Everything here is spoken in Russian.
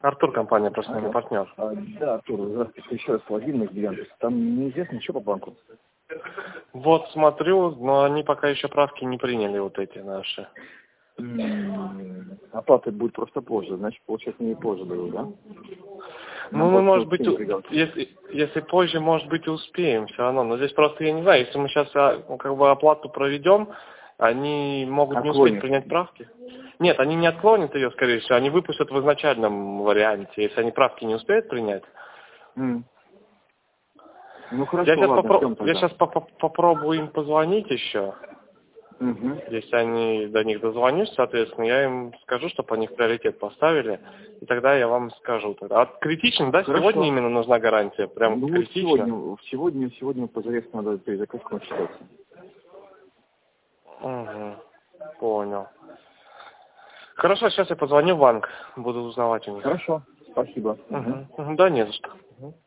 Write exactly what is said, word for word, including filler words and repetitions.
Артур, компания «Профессиональный Алло. партнер». А, да, Артур, здравствуйте, еще раз Владимир Гигантов. Там неизвестно ничего по банку? Вот смотрю, но они пока еще правки не приняли, вот эти наши. М-м, Оплата будет просто позже, значит, получается, не позже дают, да? Ну, мы, может быть, у- если, если позже, может быть, и успеем все равно. Но здесь просто, я не знаю, если мы сейчас ну, как бы оплату проведем, они могут не успеть Отклонит. принять правки. Нет, они не отклонят ее, скорее всего, они выпустят в изначальном варианте, если они правки не успеют принять. М. Ну хорошо, Я сейчас, ладно, попро... ждем я тогда. сейчас поп- попробую им позвонить еще. Угу. Если они до них дозвонюсь, соответственно, я им скажу, чтобы они в приоритет поставили, и тогда я вам скажу. Тогда. А критично, да, Хорошо. сегодня именно нужна гарантия? Прям Ну вот критично? сегодня, сегодня, сегодня позарез надо перезаказ консультации. Угу. Понял. Хорошо, сейчас я позвоню в банк, буду узнавать у них. Хорошо, спасибо. Угу. Угу. Да, не за что. Мгм.